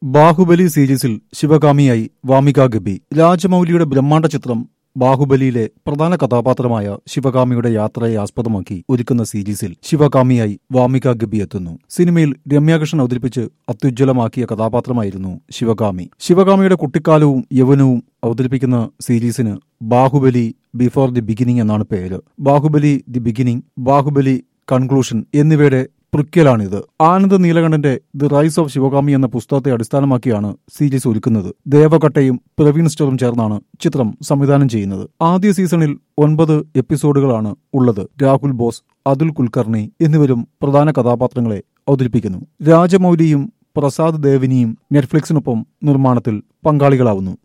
ബാഹുബലി സീരീസിൽ ശിവകാമിയായി വാമിക ഗബി. രാജമൗലിയുടെ ബ്രഹ്മാണ്ഡ ചിത്രം ബാഹുബലിയിലെ പ്രധാന കഥാപാത്രമായ ശിവകാമിയുടെ യാത്രയെ ആസ്പദമാക്കി ഒരുക്കുന്ന സീരീസിൽ ശിവകാമിയായി വാമിക ഗബി എത്തുന്നു. സിനിമയിൽ രമ്യാകൃഷ്ണൻ അവതരിപ്പിച്ച് അത്യുജ്വലമാക്കിയ കഥാപാത്രമായിരുന്നു ശിവകാമി. ശിവകാമിയുടെ കുട്ടിക്കാലവും യൗവനവും അവതരിപ്പിക്കുന്ന സീരീസിന് ബാഹുബലി ബിഫോർ ദി ബിഗിനിങ് എന്നാണ് പേര്. Baahubali the beginning, Baahubali conclusion എന്നിവയുടെ പ്രിക്വലാണിത്. ആനന്ദ് നീലകണ്ഠന്റെ ദി റൈസ് ഓഫ് ശിവകാമി എന്ന പുസ്തകത്തെ അടിസ്ഥാനമാക്കിയാണ് സീരീസ് ഒരുക്കുന്നത്. ദേവകട്ടയും പ്രവീൺ സ്റ്ററും ചേർന്നാണ് ചിത്രം സംവിധാനം ചെയ്യുന്നത്. ആദ്യ സീസണിൽ 9 എപ്പിസോഡുകളാണ് ഉള്ളത്. രാഹുൽ ബോസ്, അതുൽ കുൽക്കർണി എന്നിവരും പ്രധാന കഥാപാത്രങ്ങളെ അവതരിപ്പിക്കുന്നു. രാജമൗലിയും പ്രസാദ് ദേവിനിയും നെറ്റ്ഫ്ലിക്സിനൊപ്പം നിർമ്മാണത്തിൽ പങ്കാളികളാവുന്നു.